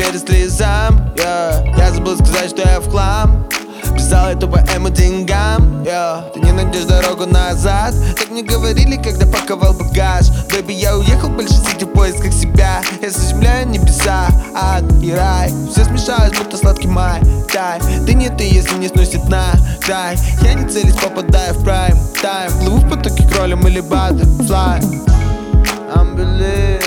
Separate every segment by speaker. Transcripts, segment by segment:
Speaker 1: верю слезам, Я забыл сказать, что я в хлам. Писал эту поэму деньгам, Ты не найдешь дорогу назад. Так мне говорили, когда паковал багаж. Бэби, я уехал больше сидя в поисках себя. Я заземляю небеса, ад и рай. Все смешалось, будто сладкий май. Тай, ты не ты, если не сносит на край. Я не целюсь, попадаю в прайм тайм. Плыву в потоке кролем или баттерфлай. I'm believe.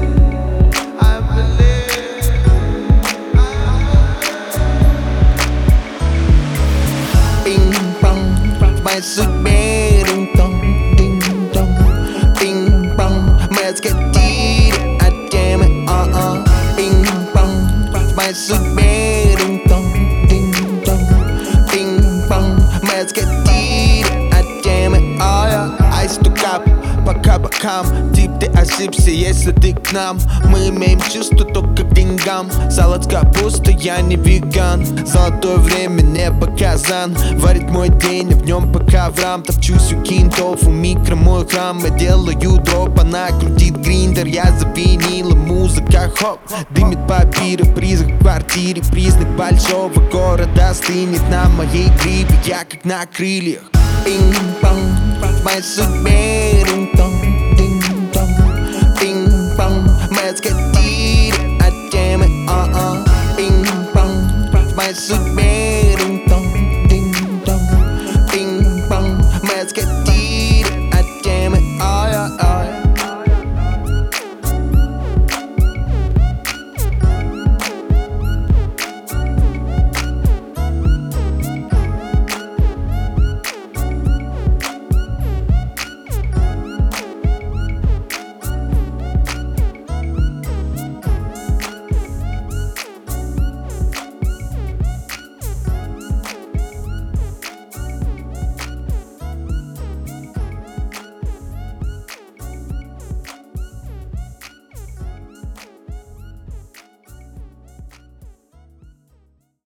Speaker 1: Моей судьбе ринг-тон, динг-дон, пинг-понг. Мы отскочили от темы, пинг-понг. В моей судьбе ринг-тон, динг-дон, пинг-понг. Мы отскочили от темы, Ice to cup, пока бокам. Тип, ты ошибся, если ты к нам. Мы имеем чувство только к деньгам. Салат с капустой, я не веган. Золотое время не показан. Варит мой день, а в нем по коврам. Топчусь у кинтов, у микро мой храм. Я делаю дроп, она крутит гриндер. Я завинила, музыка хоп. Дымит папиры, призрак в квартире. Признак большого города стынет на моей гриппе. Я как на крыльях. Пинг-понг, в моей судьбе ринг-тон, динг-дон, пинг-понг. Мы отскочили от темы, пинг-понг, в моей судьбе